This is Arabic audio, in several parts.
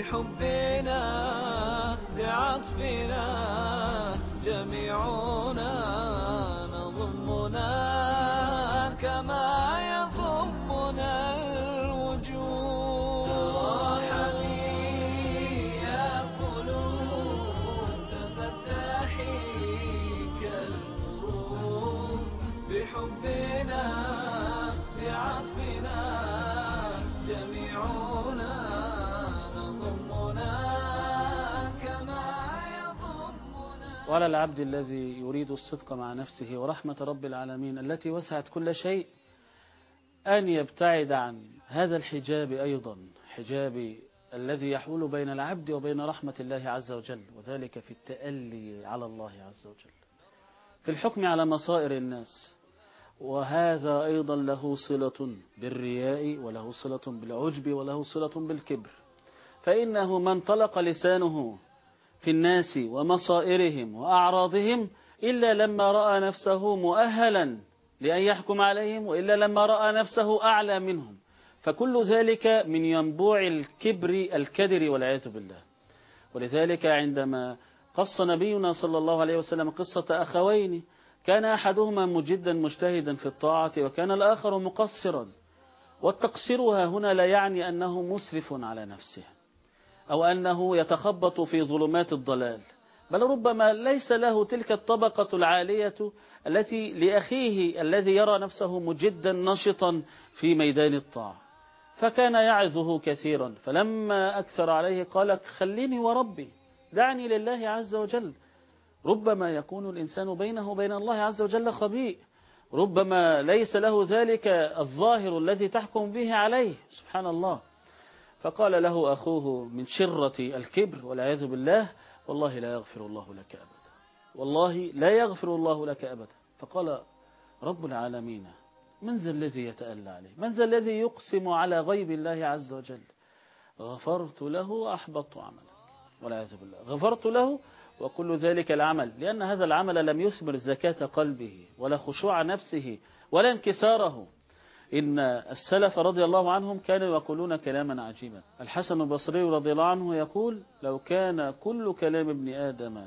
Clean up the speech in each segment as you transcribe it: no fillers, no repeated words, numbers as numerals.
بحبنا بعطفنا جميعنا نضمنا كما يضمنا الوجود. تراحمي يا قلوب تفتحي كالورود بحبنا بعطفنا جميعنا نضمنا كما يضمنا. وعلى العبد الذي يريد الصدق مع نفسه ورحمة رب العالمين التي وسعت كل شيء أن يبتعد عن هذا الحجاب أيضا، حجاب الذي يحول بين العبد وبين رحمة الله عز وجل، وذلك في التألي على الله عز وجل، في الحكم على مصائر الناس. وهذا أيضا له صلة بالرياء، وله صلة بالعجب، وله صلة بالكبر. فإنه من طلق لسانه في الناس ومصائرهم وأعراضهم إلا لما رأى نفسه مؤهلا لأن يحكم عليهم، وإلا لما رأى نفسه أعلى منهم. فكل ذلك من ينبوع الكبر الكدر والعياذ بالله. ولذلك عندما قص نبينا صلى الله عليه وسلم قصة أخوين، كان أحدهما مجدا مجتهدا في الطاعة وكان الآخر مقصرا. والتقصير هنا لا يعني أنه مسرف على نفسه أو أنه يتخبط في ظلمات الضلال، بل ربما ليس له تلك الطبقة العالية التي لأخيه الذي يرى نفسه مجدا نشطا في ميدان الطاعة. فكان يعظه كثيرا، فلما أكثر عليه قال: خليني وربي، دعني لله عز وجل. ربما يكون الإنسان بينه وبين الله عز وجل خبيء، ربما ليس له ذلك الظاهر الذي تحكم به عليه، سبحان الله. فقال له أخوه من شرة الكبر والعياذ بالله: والله لا يغفر الله لك أبدا، والله لا يغفر الله لك أبدا. فقال رب العالمين: من ذا الذي يتألى عليه؟ من ذا الذي يقسم على غيب الله عز وجل؟ غفرت له وأحبطت عملك، والعياذ بالله. غفرت له وكل ذلك العمل، لأن هذا العمل لم يثمر زكاة قلبه ولا خشوع نفسه ولا انكساره. إن السلف رضي الله عنهم كانوا يقولون كلاما عجيبا. الحسن البصري رضي الله عنه يقول: لو كان كل كلام ابن آدم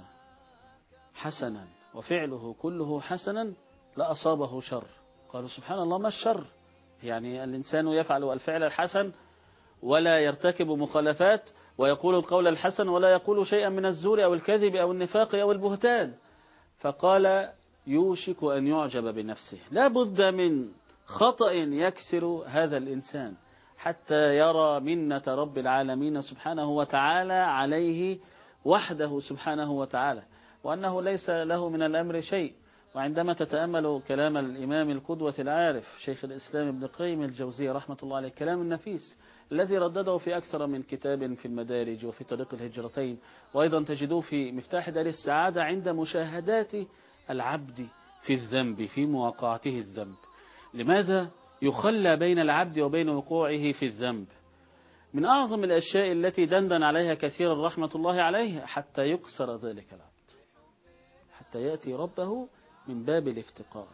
حسنا وفعله كله حسنا لأصابه شر. قالوا: سبحان الله، ما الشر؟ يعني الإنسان يفعل الفعل الحسن ولا يرتكب مخالفات، ويقول القول الحسن ولا يقول شيئا من الزور أو الكذب أو النفاق أو البهتان. فقال: يوشك أن يعجب بنفسه، لا بد من خطأ يكسر هذا الإنسان حتى يرى منة رب العالمين سبحانه وتعالى عليه وحده سبحانه وتعالى، وأنه ليس له من الأمر شيء. وعندما تتأمل كلام الإمام القدوة العارف شيخ الإسلام ابن قيم الجوزية رحمة الله عليه، كلام النفيس الذي ردده في أكثر من كتاب في المدارج وفي طريق الهجرتين، وأيضا تجدوه في مفتاح دار السعادة عند مشاهدات العبد في الذنب، في مواقعته الذنب. لماذا يخلى بين العبد وبين وقوعه في الذنب؟ من أعظم الأشياء التي دندن عليها كثيرا رحمة الله عليه حتى يكسر ذلك العبد، حتى يأتي ربه من باب الافتقار.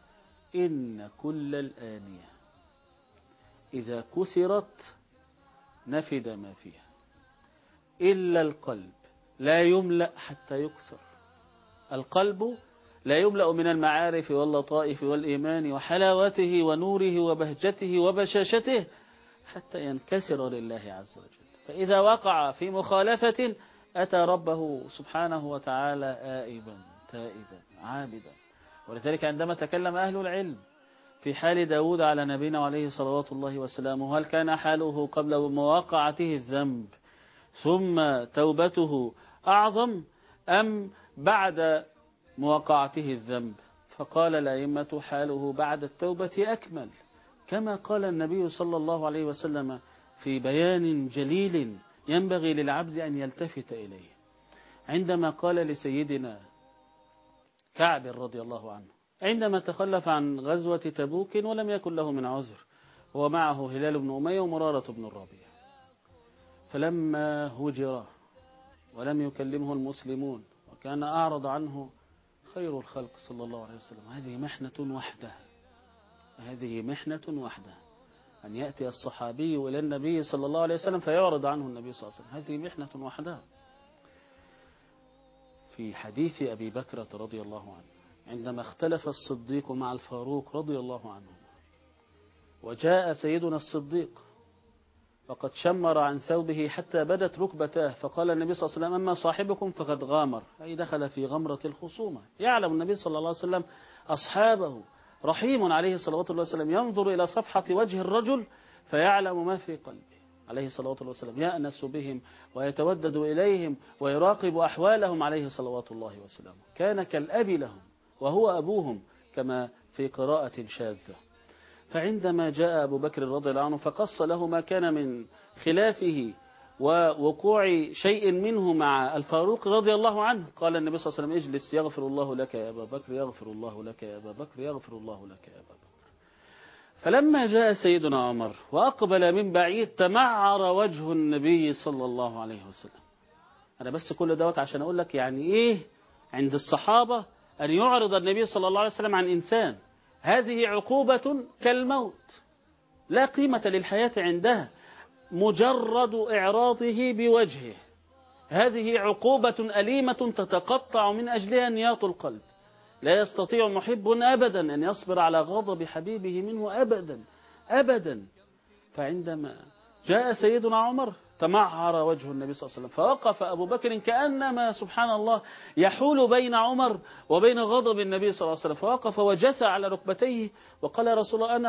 إن كل الآنية إذا كسرت نفد ما فيها، إلا القلب لا يملأ حتى يكسر. القلب لا يملأ من المعارف واللطائف والإيمان وحلاوته ونوره وبهجته وبشاشته حتى ينكسر لله عز وجل. فإذا وقع في مخالفة أتى ربه سبحانه وتعالى آئبا تائبا عابدا. ولذلك عندما تكلم أهل العلم في حال داود على نبينا عليه صلوات الله وسلامه، هل كان حاله قبل مواقعته الذنب ثم توبته أعظم أم بعد مواقعته الذنب؟ فقال الأئمة: حاله بعد التوبة أكمل، كما قال النبي صلى الله عليه وسلم في بيان جليل ينبغي للعبد أن يلتفت إليه، عندما قال لسيدنا كعب رضي الله عنه عندما تخلف عن غزوة تبوك ولم يكن له من عذر، ومعه هلال بن أمية ومرارة بن الربيع، فلما هجر ولم يكلمه المسلمون وكان أعرض عنه خير الخلق صلى الله عليه وسلم، هذه محنة وحدها، هذه محنة وحدها. أن يأتي الصحابي إلى النبي صلى الله عليه وسلم فيعرض عنه النبي صلى الله عليه وسلم، هذه محنة وحدها. في حديث أبي بكرة رضي الله عنه عندما اختلف الصديق مع الفاروق رضي الله عنه، وجاء سيدنا الصديق فقد شمر عن ثوبه حتى بدت ركبتاه، فقال النبي صلى الله عليه وسلم: أما صاحبكم فقد غامر، أي دخل في غمرة الخصومة. يعلم النبي صلى الله عليه وسلم أصحابه، رحيم عليه الصلاة والسلام، ينظر إلى صفحة وجه الرجل فيعلم ما في قلبه عليه الصلاة والسلام، يأنس بهم ويتودد إليهم ويراقب أحوالهم عليه صلوات الله وسلامه. كان كالأب لهم وهو أبوهم كما في قراءة شاذة. فعندما جاء أبو بكر رضي الله عنه فقص له ما كان من خلافه ووقوع شيء منه مع الفاروق رضي الله عنه، قال النبي صلى الله عليه وسلم: اجلس يغفر الله لك يا أبا بكر، يغفر الله لك يا أبا بكر، يغفر الله لك يا أبا بكر. فلما جاء سيدنا عمر وأقبل من بعيد تمعر وجه النبي صلى الله عليه وسلم. أنا بس كل دوت عشان أقول لك يعني إيه عند الصحابة أن يعرض النبي صلى الله عليه وسلم عن إنسان. هذه عقوبة كالموت، لا قيمة للحياة عندها، مجرد إعراضه بوجهه هذه عقوبة أليمة تتقطع من أجلها نياط القلب. لا يستطيع محب أبدا أن يصبر على غضب حبيبه منه أبدا أبدا. فعندما جاء سيدنا عمر تمعر وجه النبي صلى الله عليه وسلم، فوقف أبو بكر كأنما سبحان الله يحول بين عمر وبين غضب النبي صلى الله عليه وسلم، فوقف وجسى على ركبتيه وقال: يا رسول الله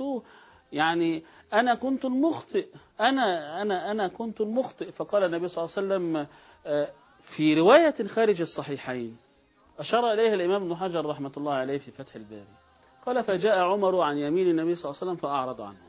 أنا كنت المخطئ، أنا كنت المخطئ. فقال النبي صلى الله عليه وسلم في رواية خارج الصحيحين أشار إليها الإمام ابن حجر رحمة الله عليه في فتح الباري، قال: فجاء عمر عن يمين النبي صلى الله عليه وسلم فأعرض عنه،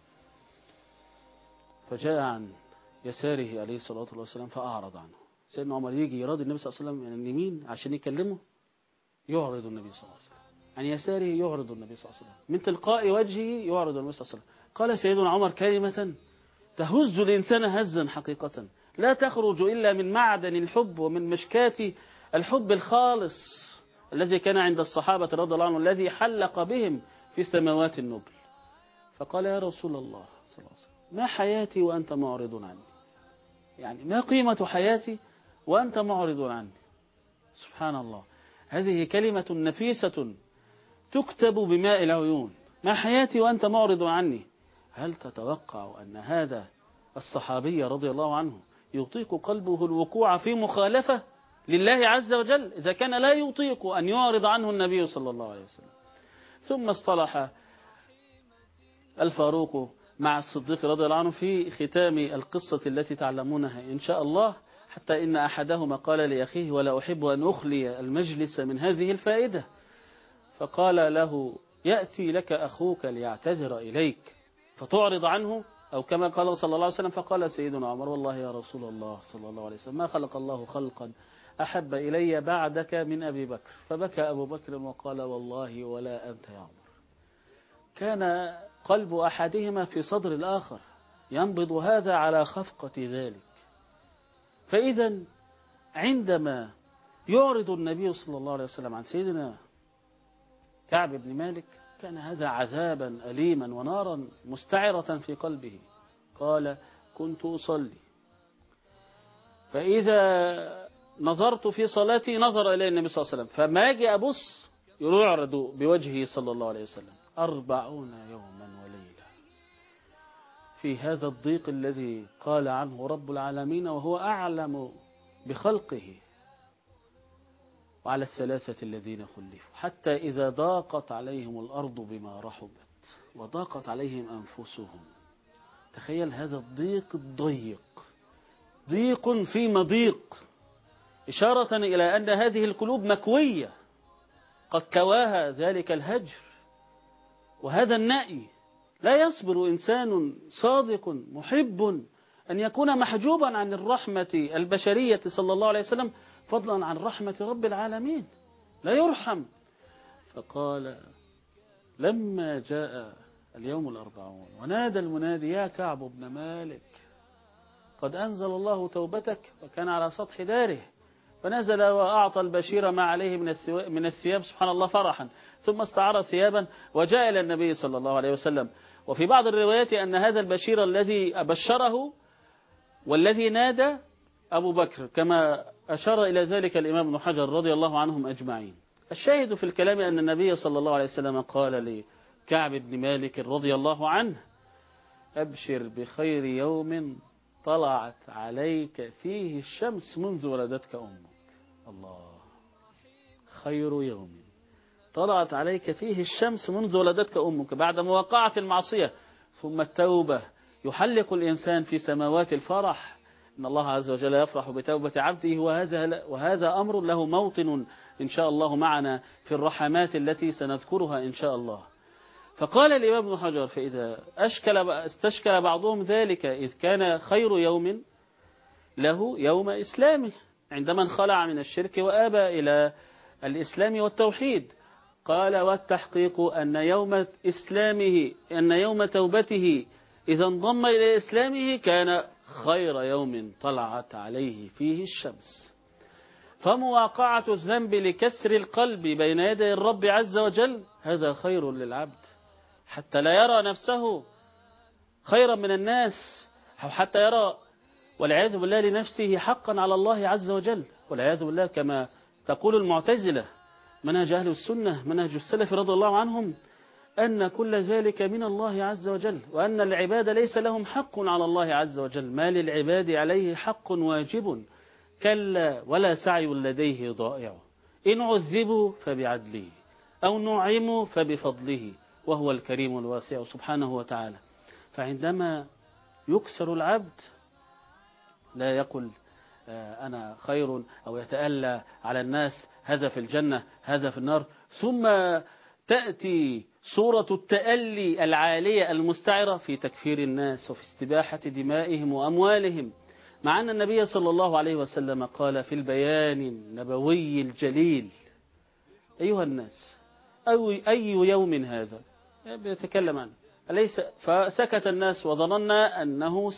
فجاء عن يساره عليه الصلاة والسلام فأعرض عنه. سيدنا عمر يجي يراد النبي صلى الله عليه وسلم من اليمين عشان يكلمه، يعرض النبي صلى الله عليه وسلم، عن يساره يعرض النبي صلى الله عليه وسلم، من تلقاء وجهه يعرض النبي صلى الله عليه وسلم. قال سيدنا عمر كلمة تهز الإنسان هزا حقيقة، لا تخرج إلا من معدن الحب ومن مشكاة الحب الخالص الذي كان عند الصحابة رضي الله عنهم، الذي حلق بهم في سماوات النبل. فقال: يا رسول الله صلى الله عليه وسلم، ما حياتي وأنت معرض عني؟ يعني ما قيمة حياتي وأنت معرض عني؟ سبحان الله، هذه كلمة نفيسة تكتب بماء العيون. ما حياتي وأنت معرض عني؟ هل تتوقع أن هذا الصحابي رضي الله عنه يطيق قلبه الوقوع في مخالفة لله عز وجل إذا كان لا يطيق أن يعرض عنه النبي صلى الله عليه وسلم؟ ثم اصطلح الفاروق مع الصديق رضي الله عنه في ختام القصة التي تعلمونها إن شاء الله، حتى إن أحدهما قال لأخيه: ولا أحب أن أخلي المجلس من هذه الفائدة. فقال له: يأتي لك أخوك ليعتذر إليك فتعرض عنه، أو كما قال صلى الله عليه وسلم. فقال سيدنا عمر: والله يا رسول الله صلى الله عليه وسلم ما خلق الله خلقا أحب إلي بعدك من أبي بكر. فبكى أبو بكر وقال: والله ولا أنت يا عمر. كان قلب أحدهما في صدر الآخر، ينبض هذا على خفقة ذلك. فإذا عندما يعرض النبي صلى الله عليه وسلم عن سيدنا كعب بن مالك كان هذا عذابا أليما ونارا مستعرة في قلبه. قال: كنت أصلي فإذا نظرت في صلاتي نظر إلي النبي صلى الله عليه وسلم، فما أجي أبص يعرض بوجهه صلى الله عليه وسلم 40 يوما وليلة في هذا الضيق الذي قال عنه رب العالمين وهو أعلم بخلقه. وعلى الثلاثة الذين خلفوا حتى إذا ضاقت عليهم الأرض بما رحبت وضاقت عليهم أنفسهم. تخيل هذا الضيق الضيق، ضيق في مضيق، إشارة إلى أن هذه القلوب مكوية قد كواها ذلك الهجر وهذا النأي. لا يصبر إنسان صادق محب أن يكون محجوبا عن الرحمة البشرية صلى الله عليه وسلم، فضلا عن رحمة رب العالمين، لا يرحم. فقال: لما جاء اليوم 40 ونادى المنادي: يا كعب بن مالك قد أنزل الله توبتك، وكان على سطح داره. فنزل وأعطى البشير ما عليه من الثياب سبحان الله فرحا، ثم استعار ثيابا وجاء إلى النبي صلى الله عليه وسلم. وفي بعض الروايات أن هذا البشير الذي بشره والذي نادى أبو بكر، كما أشار إلى ذلك الإمام ابن حجر رضي الله عنهم أجمعين. الشاهد في الكلام أن النبي صلى الله عليه وسلم قال لكعب بن مالك رضي الله عنه: أبشر بخير يوم طلعت عليك فيه الشمس منذ ولدتك أمك. الله، خير يوم طلعت عليك فيه الشمس منذ ولدتك أمك، بعد مواقعة المعصية ثم التوبة، يحلق الإنسان في سماوات الفرح. إن الله عز وجل يفرح بتوبة عبده، وهذا أمر له موطن إن شاء الله معنا في الرحمات التي سنذكرها إن شاء الله. فقال الإمام ابن حجر: فإذا استشكل بعضهم ذلك إذ كان خير يوم له يوم إسلامه، عندما انخلع من الشرك وآبى إلى الإسلام والتوحيد. قال: والتحقيق أن يوم توبته إذا انضم إلى إسلامه كان خير يوم طلعت عليه فيه الشمس. فمواقعة الذنب لكسر القلب بين يدي الرب عز وجل هذا خير للعبد، حتى لا يرى نفسه خيرا من الناس، أو حتى يرى والعياذ بالله لنفسه حقا على الله عز وجل، والعياذ بالله كما تقول المعتزلة. منهج أهل السنة، منهج السلف رضي الله عنهم، أن كل ذلك من الله عز وجل، وأن العباد ليس لهم حق على الله عز وجل، ما للعباد عليه حق واجب، كلا ولا سعي لديه ضائع، إن عذبوا فبعدله أو نعموا فبفضله، وهو الكريم الواسع سبحانه وتعالى. فعندما يكسر العبد لا يقل أنا خير، أو يتألى على الناس هذا في الجنة هذا في النار، ثم تأتي صورة التألي العالية المستعرة في تكفير الناس وفي استباحة دمائهم وأموالهم، مع أن النبي صلى الله عليه وسلم قال في البيان النبوي الجليل: أيها الناس، أي يوم هذا؟ بيتكلم عنه أليس؟ فسكت الناس وظننا أنه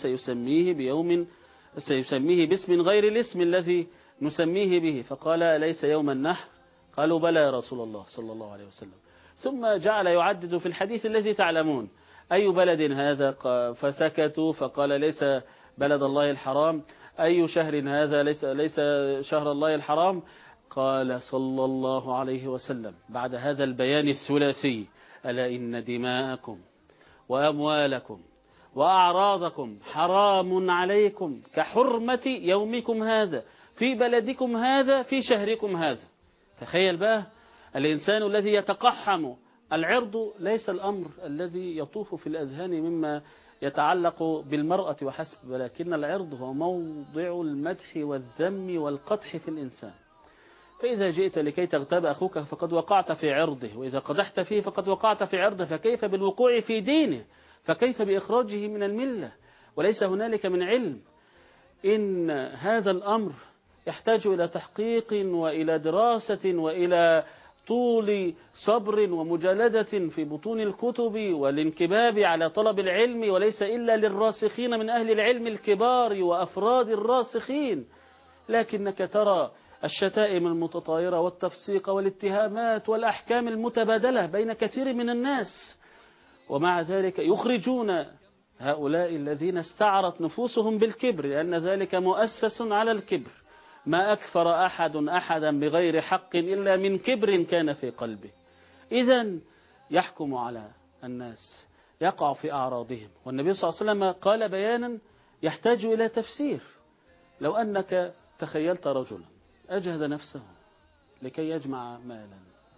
سيسميه باسم غير الاسم الذي نسميه به، فقال: أليس يوم النحر؟ قالوا: بلى يا رسول الله صلى الله عليه وسلم. ثم جعل يعدد في الحديث الذي تعلمون: أي بلد هذا؟ فسكتوا، فقال: ليس بلد الله الحرام. أي شهر هذا؟ ليس شهر الله الحرام. قال صلى الله عليه وسلم بعد هذا البيان الثلاثي: ألا إن دماءكم وأموالكم وأعراضكم حرام عليكم كحرمة يومكم هذا في بلدكم هذا في شهركم هذا. تخيل بقى الإنسان الذي يتقحم العرض ليس الأمر الذي يطوف في الأذهان مما يتعلق بالمرأة وحسب، ولكن العرض هو موضع المدح والذم والقدح في الإنسان. فإذا جئت لكي تغتاب أخوك فقد وقعت في عرضه، وإذا قدحت فيه فقد وقعت في عرضه، فكيف بالوقوع في دينه؟ فكيف بإخراجه من الملة؟ وليس هنالك من علم. إن هذا الأمر يحتاج إلى تحقيق وإلى دراسة وإلى طول صبر ومجالدة في بطون الكتب والانكباب على طلب العلم، وليس إلا للراسخين من أهل العلم الكبار وأفراد الراسخين. لكنك ترى الشتائم المتطايرة والتفسيق والاتهامات والأحكام المتبادلة بين كثير من الناس، ومع ذلك يخرجون هؤلاء الذين استعرت نفوسهم بالكبر، لأن ذلك مؤسس على الكبر. ما أكفر أحدا بغير حق إلا من كبر كان في قلبه. إذن يحكم على الناس، يقع في أعراضهم. والنبي صلى الله عليه وسلم قال بيانا يحتاج إلى تفسير: لو أنك تخيلت رجلا أجهد نفسه لكي يجمع مالا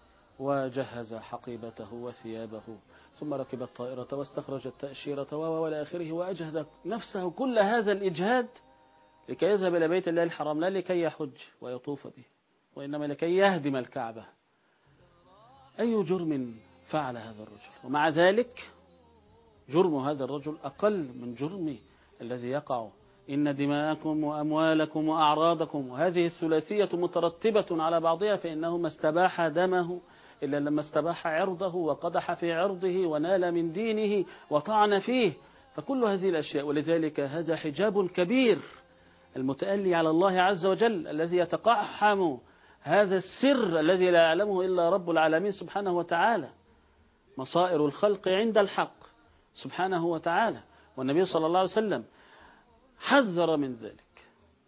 وجهز حقيبته وثيابه، ثم ركب الطائرة واستخرج التأشيرة وإلى آخره، وأجهد نفسه كل هذا الإجهاد لكي يذهب إلى بيت الله الحرام، لا لكي يحج ويطوف به، وإنما لكي يهدم الكعبة. أي جرم فعل هذا الرجل؟ ومع ذلك جرم هذا الرجل أقل من جرم الذي يقع. إن دماءكم وأموالكم وأعراضكم، وهذه الثلاثية مترتبة على بعضها، فإنه ما استباح دمه إلا لما استباح عرضه وقدح في عرضه ونال من دينه وطعن فيه. فكل هذه الأشياء، ولذلك هذا حجاب كبير المتألي على الله عز وجل، الذي يتقحم هذا السر الذي لا يعلمه إلا رب العالمين سبحانه وتعالى، مصائر الخلق عند الحق سبحانه وتعالى. والنبي صلى الله عليه وسلم حذر من ذلك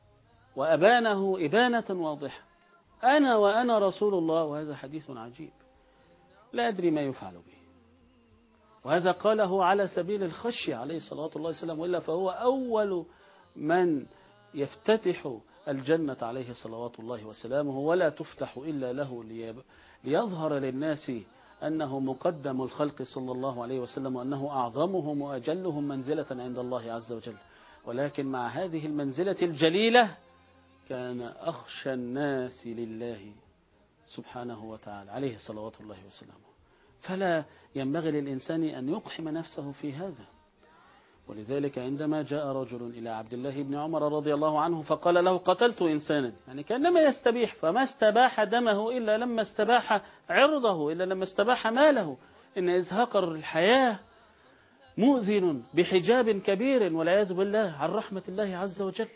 وأبانه إبانة واضحة: وأنا رسول الله. وهذا حديث عجيب لا أدري ما يفعل به، وهذا قاله على سبيل الخشية عليه الصلاة والسلام، وإلا فهو أول من يفتتح الجنة عليه صلوات الله وسلامه، ولا تفتح إلا له ليظهر للناس أنه مقدم الخلق صلى الله عليه وسلم، وأنه أعظمهم وأجلهم منزلة عند الله عز وجل. ولكن مع هذه المنزلة الجليلة كان أخشى الناس لله سبحانه وتعالى عليه صلوات الله وسلامه. فلا ينبغي للإنسان أن يقحم نفسه في هذا. ولذلك عندما جاء رجل إلى عبد الله بن عمر رضي الله عنه فقال له: قتلت إنسانا، يعني كأنما يستبيح، فما استباح دمه إلا لما استباح عرضه، إلا لما استباح ماله. إن إزهاق الحياة مؤذن بحجاب كبير والعياذ بالله عن رحمة الله عز وجل.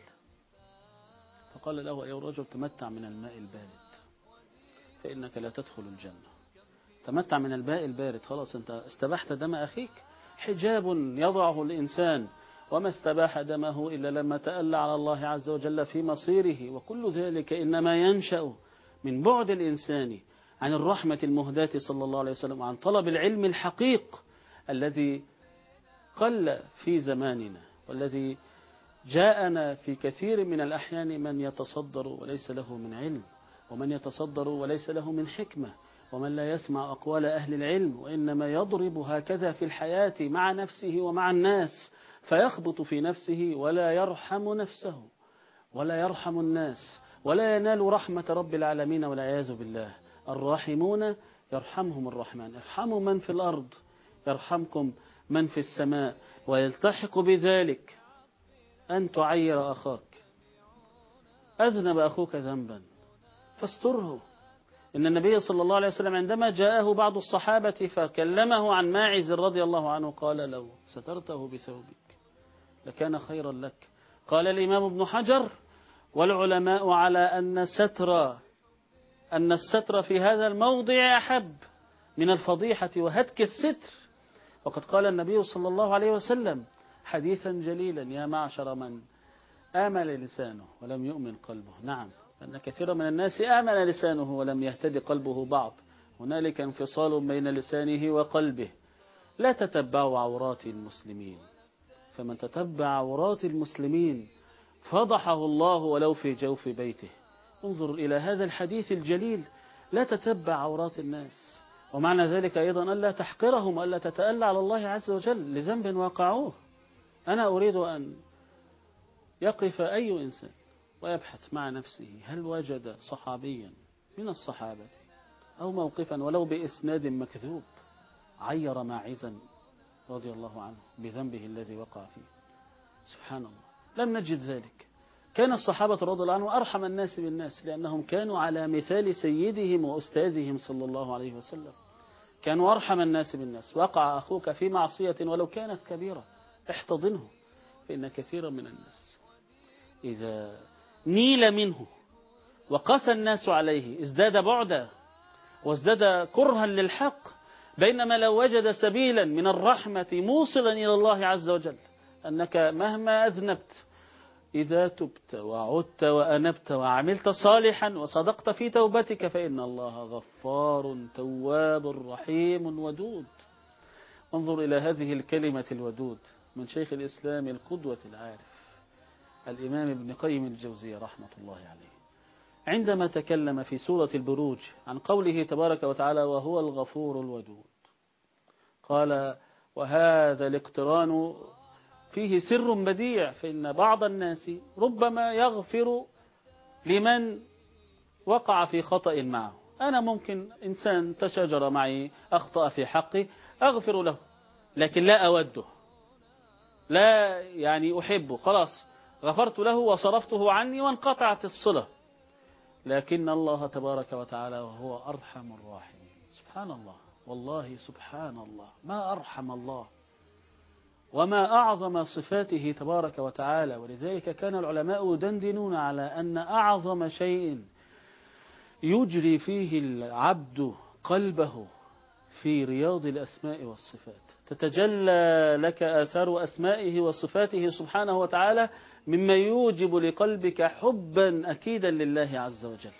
فقال له: أيها الرجل، تمتع من الماء البارد فإنك لا تدخل الجنة. تمتع من الماء البارد، خلاص أنت استباحت دم أخيك. حجاب يضعه الإنسان، وما استباح دمه إلا لما تألى على الله عز وجل في مصيره. وكل ذلك إنما ينشأ من بعد الإنسان عن الرحمة المهداة صلى الله عليه وسلم، وعن طلب العلم الحقيق الذي قل في زماننا، والذي جاءنا في كثير من الأحيان من يتصدر وليس له من علم، ومن يتصدر وليس له من حكمة، ومن لا يسمع أقوال أهل العلم، وإنما يضرب هكذا في الحياة مع نفسه ومع الناس، فيخبط في نفسه ولا يرحم نفسه ولا يرحم الناس، ولا ينال رحمة رب العالمين والعياذ بالله. الراحمون يرحمهم الرحمن. ارحموا من في الأرض يرحمكم من في السماء. ويلتحق بذلك أن تعير أخاك. أذنب أخوك ذنبا فاستره. إن النبي صلى الله عليه وسلم عندما جاءه بعض الصحابة فكلمه عن ماعز رضي الله عنه قال: لو سترته بثوبك لكان خيرا لك. قال الإمام ابن حجر: والعلماء على أن الستر في هذا الموضع أحب من الفضيحة وهتك الستر. وقد قال النبي صلى الله عليه وسلم حديثا جليلا: يا معشر من آمن لسانه ولم يؤمن قلبه. نعم، أن كثيرا من الناس آمن لسانه ولم يهتد قلبه بعض. هنالك انفصال بين لسانه وقلبه. لا تتبعوا عورات المسلمين، فمن تتبع عورات المسلمين فضحه الله ولو في جوف بيته. انظر إلى هذا الحديث الجليل: لا تتبع عورات الناس. ومعنى ذلك أيضا ألا تحقرهم وألا تتألى على الله عز وجل لذنب وقعوه. أنا أريد أن يقف أي إنسان ويبحث مع نفسه هل وجد صحابيا من الصحابة أو موقفا ولو بإسناد مكذوب عير ماعزا رضي الله عنه بذنبه الذي وقع فيه. سبحان الله، لم نجد ذلك. كان الصحابة رضي الله عنهم أرحم الناس بالناس، لأنهم كانوا على مثال سيدهم وأستاذهم صلى الله عليه وسلم. كانوا أرحم الناس بالناس. وقع أخوك في معصية ولو كانت كبيرة احتضنه، فإن كثيرا من الناس إذا نيل منه وقسى الناس عليه ازداد بعدا وازداد كرها للحق، بينما لو وجد سبيلا من الرحمة موصلا إلى الله عز وجل أنك مهما أذنبت إذا تبت وعدت وأنبت وعملت صالحا وصدقت في توبتك فإن الله غفار تواب رحيم ودود. انظر إلى هذه الكلمة الودود من شيخ الإسلام القدوة العارف الإمام ابن قيم الجوزية رحمة الله عليه، عندما تكلم في سورة البروج عن قوله تبارك وتعالى: وهو الغفور الودود. قال: وهذا الاقتران فيه سر بديع، فإن بعض الناس ربما يغفر لمن وقع في خطأ معه. أنا ممكن إنسان تشاجر معي أخطأ في حقي أغفر له، لكن لا أوده، لا يعني أحبه، خلاص غفرت له وصرفته عني وانقطعت الصلة. لكن الله تبارك وتعالى وهو أرحم الراحمين. سبحان الله، والله سبحان الله، ما أرحم الله وما أعظم صفاته تبارك وتعالى. ولذلك كان العلماء يدندنون على أن أعظم شيء يجري فيه العبد قلبه في رياض الأسماء والصفات، تتجلى لك آثار أسمائه وصفاته سبحانه وتعالى مما يوجب لقلبك حبا أكيدا لله عز وجل.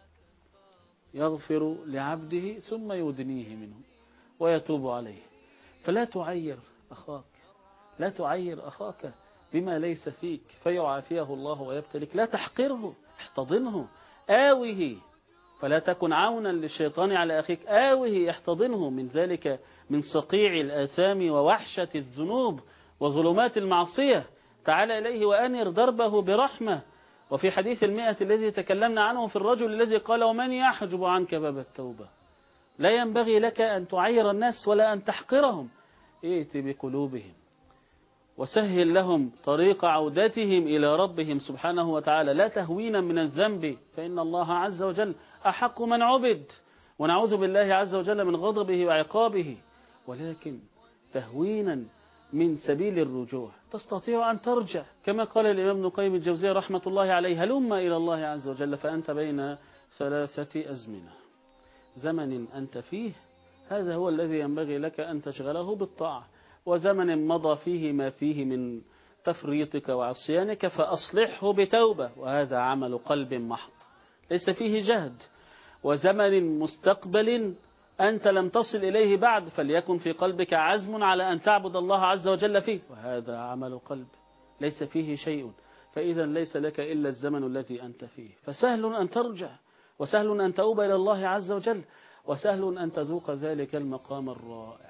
يغفر لعبده ثم يدنيه منه ويتوب عليه. فلا تعير أخاك، لا تعير أخاك بما ليس فيك فيعافيه الله ويبتلك. لا تحقره، احتضنه، آوه، فلا تكن عونا للشيطان على أخيك. آوه، احتضنه من ذلك، من صقيع الآثام ووحشة الذنوب وظلمات المعصية. تعال إليه وأنر دربه برحمة. وفي حديث 100 الذي تكلمنا عنه في الرجل الذي قال: ومن يحجب عنك باب التوبة. لا ينبغي لك أن تعير الناس ولا أن تحقرهم. ائت بقلوبهم وسهل لهم طريق عودتهم إلى ربهم سبحانه وتعالى. لا تهوينا من الذنب، فإن الله عز وجل أحق من عبد، ونعوذ بالله عز وجل من غضبه وعقابه، ولكن تهوينا من سبيل الرجوع. تستطيع أن ترجع كما قال الإمام ابن القيم الجوزية رحمة الله عليه: هلم إلى الله عز وجل فأنت بين 3 أزمنة. زمن أنت فيه هذا هو الذي ينبغي لك أن تشغله بالطاعة، وزمن مضى فيه ما فيه من تفريطك وعصيانك فأصلحه بتوبة، وهذا عمل قلب محض ليس فيه جهد. وزمن مستقبل أنت لم تصل إليه بعد، فليكن في قلبك عزم على أن تعبد الله عز وجل فيه، وهذا عمل قلب ليس فيه شيء. فإذا ليس لك إلا الزمن الذي أنت فيه، فسهل أن ترجع، وسهل أن تؤوب إلى الله عز وجل، وسهل أن تذوق ذلك المقام الرائع،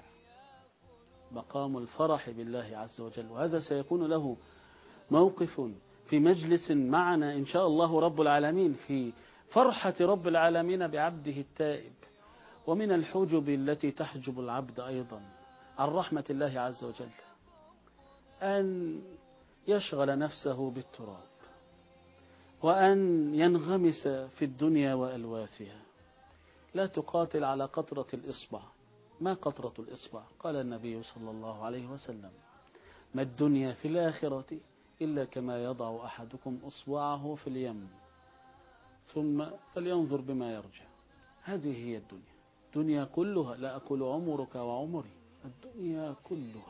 مقام الفرح بالله عز وجل. وهذا سيكون له موقف في مجلس معنا إن شاء الله رب العالمين، في فرحة رب العالمين بعبده التائب. ومن الحجب التي تحجب العبد أيضا عن رحمة الله عز وجل أن يشغل نفسه بالتراب، وأن ينغمس في الدنيا وألواثها. لا تقاتل على قطرة الإصبع. ما قطرة الإصبع؟ قال النبي صلى الله عليه وسلم: ما الدنيا في الآخرة إلا كما يضع أحدكم أصبعه في اليم ثم فلينظر بما يرجع. هذه هي الدنيا. الدنيا كلها، لا أقول عمرك وعمري، الدنيا كلها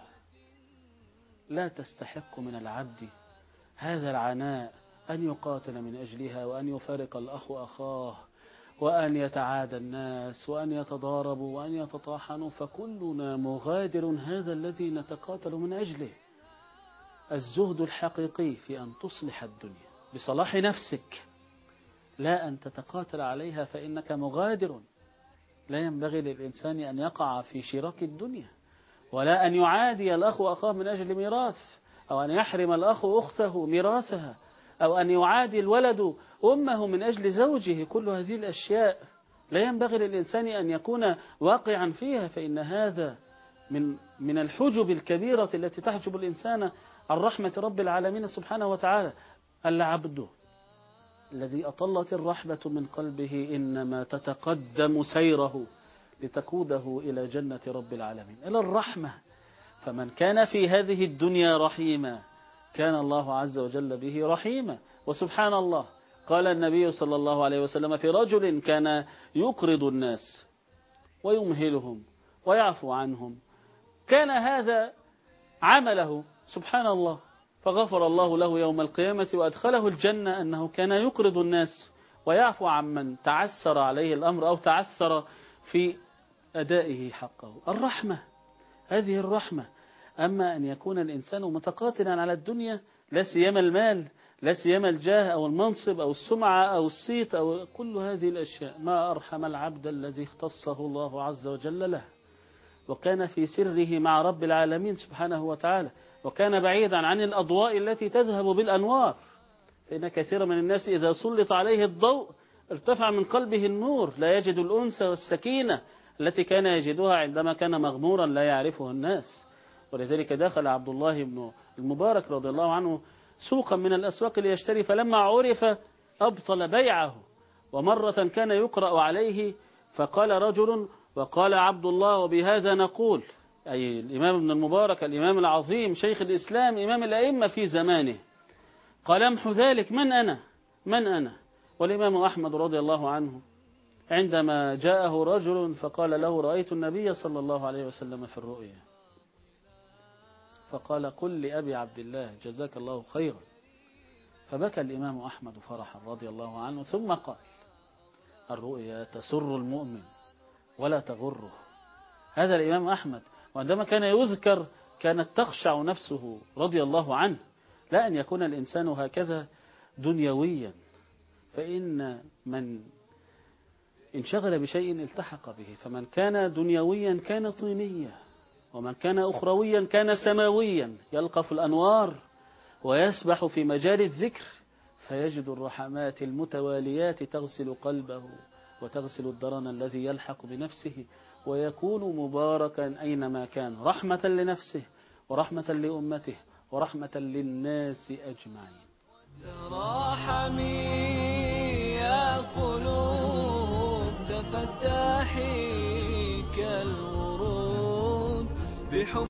لا تستحق من العبد هذا العناء، أن يقاتل من أجلها، وأن يفارق الأخ أخاه، وأن يتعادى الناس، وأن يتضاربوا، وأن يتطاحنوا. فكلنا مغادر هذا الذي نتقاتل من أجله. الزهد الحقيقي في أن تصلح الدنيا بصلاح نفسك، لا أن تتقاتل عليها، فإنك مغادر. لا ينبغي للإنسان أن يقع في شراك الدنيا، ولا أن يعادي الأخ أخاه من أجل ميراث، أو أن يحرم الأخ أخته ميراثها، أو أن يعادي الولد أمه من أجل زوجه. كل هذه الأشياء لا ينبغي للإنسان أن يكون واقعا فيها، فإن هذا من الحجب الكبيرة التي تحجب الإنسان عن رحمة رب العالمين سبحانه وتعالى. العبد الذي أطلت الرحمة من قلبه إنما تتقدم سيره لتقوده إلى جنة رب العالمين، إلى الرحمة. فمن كان في هذه الدنيا رحيما كان الله عز وجل به رحيما. وسبحان الله، قال النبي صلى الله عليه وسلم في رجل كان يقرض الناس ويمهلهم ويعفو عنهم، كان هذا عمله سبحان الله، فغفر الله له يوم القيامة وأدخله الجنة، أنه كان يقرض الناس ويعفو عمن تعسر عليه الأمر أو تعسر في أدائه حقه. الرحمة، هذه الرحمة. أما أن يكون الإنسان متقاتلا على الدنيا، لا سيما المال، لا سيما الجاه أو المنصب أو السمعة أو الصيت أو كل هذه الأشياء، ما أرحم العبد الذي اختصه الله عز وجل له، وكان في سره مع رب العالمين سبحانه وتعالى، وكان بعيدا عن الأضواء التي تذهب بالأنوار. فإن كثير من الناس إذا سلط عليه الضوء ارتفع من قلبه النور، لا يجد الأنس والسكينة التي كان يجدها عندما كان مغمورا لا يعرفه الناس. ولذلك دخل عبد الله بن المبارك رضي الله عنه سوقا من الأسواق ليشتري، فلما عرف أبطل بيعه. ومرة كان يقرأ عليه فقال رجل: وقال عبد الله وبهذا نقول، أي الإمام ابن المبارك الإمام العظيم شيخ الإسلام إمام الأئمة في زمانه، قال امحو ذلك، من أنا؟ والإمام أحمد رضي الله عنه عندما جاءه رجل فقال له رأيت النبي صلى الله عليه وسلم في الرؤيا، فقال قل لأبي عبد الله جزاك الله خيرا، فبكى الإمام أحمد فرحا رضي الله عنه، ثم قال الرؤيا تسر المؤمن ولا تغره. هذا الإمام أحمد، وعندما كان يذكر كانت تخشع نفسه رضي الله عنه، لا أن يكون الإنسان هكذا دنيويا، فإن من انشغل بشيء التحق به، فمن كان دنيويا كان طينيا، ومن كان أخرويا كان سماويا، يلقى في الأنوار ويسبح في مجال الذكر فيجد الرحمات المتواليات تغسل قلبه وتغسل الدرن الذي يلحق بنفسه، ويكون مباركا أينما كان، رحمة لنفسه ورحمة لأمته ورحمة للناس أجمعين. تراحمي يا قلوب تفتحي كالورود بحب